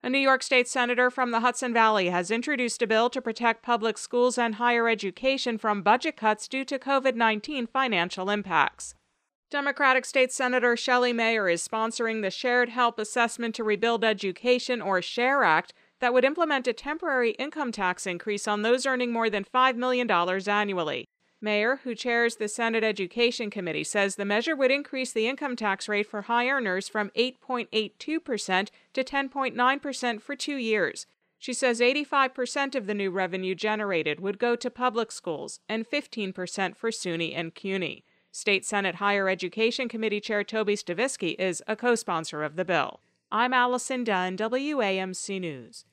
A New York State senator from the Hudson Valley has introduced a bill to protect public schools and higher education from budget cuts due to COVID-19 financial impacts. Democratic State Senator Shelley Mayer is sponsoring the Shared Help Assessment to Rebuild Education, or SHARE Act, that would implement a temporary income tax increase on those earning more than $5 million annually. Mayer, who chairs the Senate Education Committee, says the measure would increase the income tax rate for high earners from 8.82% to 10.9% for 2 years. She says 85% of the new revenue generated would go to public schools and 15% for SUNY and CUNY. State Senate Higher Education Committee Chair Toby Stavisky is a co-sponsor of the bill. I'm Allison Dunn, WAMC News.